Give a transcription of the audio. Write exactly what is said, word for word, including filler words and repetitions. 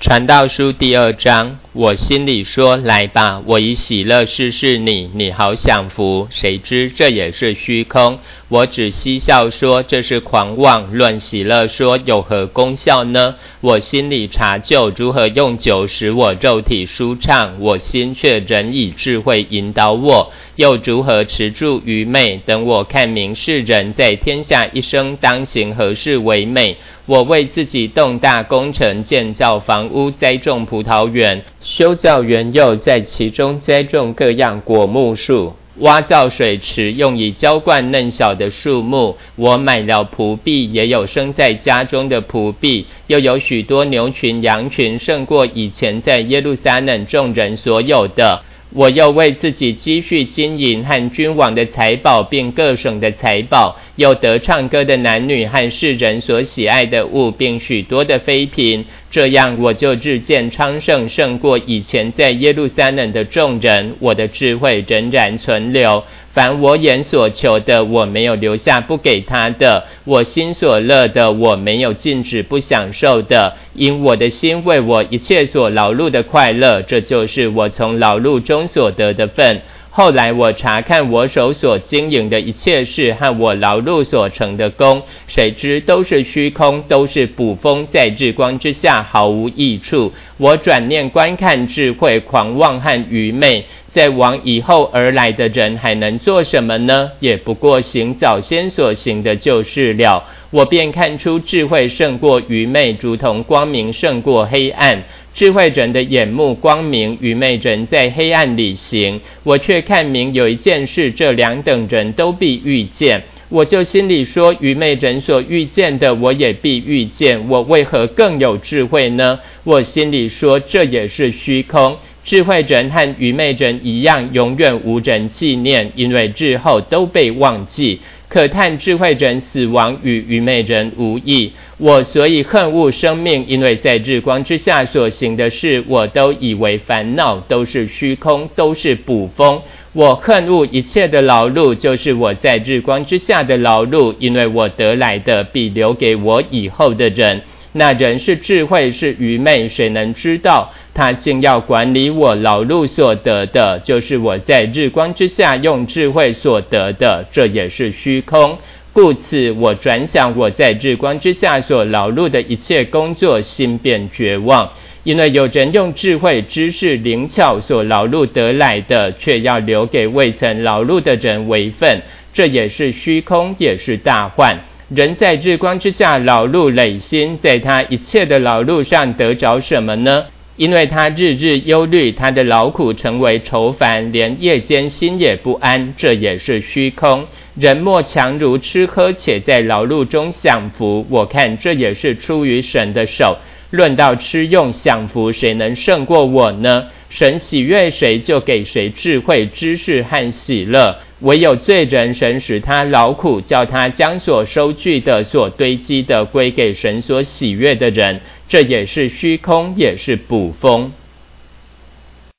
传道书第二章，我心里说，来吧，我以喜乐试试你，你好享福。谁知这也是虚空。我只嬉笑说，这是狂妄；论喜乐说，有何功效呢？我心里查究如何用酒使我肉体舒畅，我心却仍以智慧引导我。又如何持住愚昧，等我看明世人在天下一生当行何事为美。我为自己动大工程，建造房屋，栽种葡萄园，修造园囿，在其中栽种各样果木树，挖造水池，用以浇灌嫩小的树木。我买了仆婢，也有生在家中的仆婢，又有许多牛群羊群，胜过以前在耶路撒冷众人所有的。我又为自己积蓄金银和君王的财宝，并各省的财宝，又得唱歌的男女和世人所喜爱的物，并许多的妃嫔。这样我就日渐昌盛，胜过以前在耶路撒冷的众人。我的智慧仍然存留，凡我眼所求的，我没有留下不给他的；我心所乐的，我没有禁止不享受的。因我的心为我一切所劳碌的快乐，这就是我从劳碌中所得的份。后来我查看我手所经营的一切事和我劳碌所成的功，谁知都是虚空，都是捕风，在日光之下毫无益处。我转念观看智慧、狂妄和愚昧，在往以后而来的人还能做什么呢？也不过行早先所行的就是了。我便看出智慧胜过愚昧，如同光明胜过黑暗。智慧人的眼目光明，愚昧人在黑暗里行。我却看明有一件事，这两等人都必遇见。我就心里说，愚昧人所遇见的，我也必遇见。我为何更有智慧呢？我心里说，这也是虚空。智慧人和愚昧人一样，永远无人纪念，因为日后都被忘记。可叹智慧人死亡与愚昧人无异。我所以恨恶生命，因为在日光之下所行的事，我都以为烦恼，都是虚空，都是捕风。我恨恶一切的劳碌，就是我在日光之下的劳碌，因为我得来的必留给我以后的人。那人是智慧是愚昧，谁能知道？他竟要管理我劳碌所得的，就是我在日光之下用智慧所得的，这也是虚空。故此我转想我在日光之下所劳碌的一切工作，心便绝望。因为有人用智慧、知识、灵巧所劳碌得来的，却要留给未曾劳碌的人为分，这也是虚空，也是大患。人在日光之下劳碌累心，在他一切的劳碌上得着什么呢？因为他日日忧虑，他的劳苦成为愁烦，连夜间心也不安，这也是虚空。人莫强如吃喝，且在劳碌中享福，我看这也是出于神的手。论到吃用享福，谁能胜过我呢？神喜悦谁，就给谁智慧、知识和喜乐。唯有罪人，神使他劳苦，叫他将所收据的、所堆积的归给神所喜悦的人，这也是虚空，也是捕风。